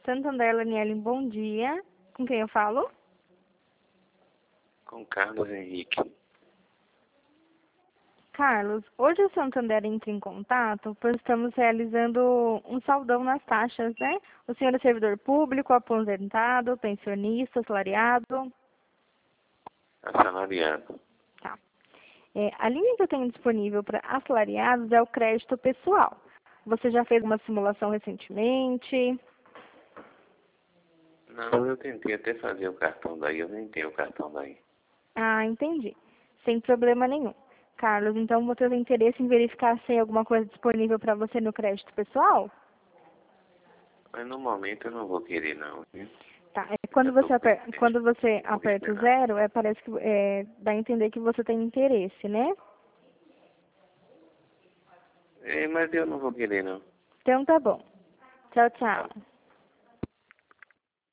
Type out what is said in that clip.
Santander, Laniele, bom dia. Com quem eu falo? Com Carlos Henrique. Carlos, hoje o Santander entra em contato, pois estamos realizando um saldão nas taxas, né? O senhor é servidor público, aposentado, pensionista, assalariado? Assalariado. Tá. A linha que eu tenho disponível para assalariados é o crédito pessoal. Você já fez uma simulação recentemente? Não, eu tentei até fazer o cartão daí, eu nem tenho o cartão daí. Ah, entendi. Sem problema nenhum. Carlos, então você tem interesse em verificar se tem alguma coisa disponível para você no crédito pessoal? Mas no momento eu não vou querer não, viu? Tá. Já tô com interesse, Quando você vou aperta o esperar. zero, parece que dá a entender que você tem interesse, né? Mas eu não vou querer não. Então tá bom. Tchau, Tá. tchau.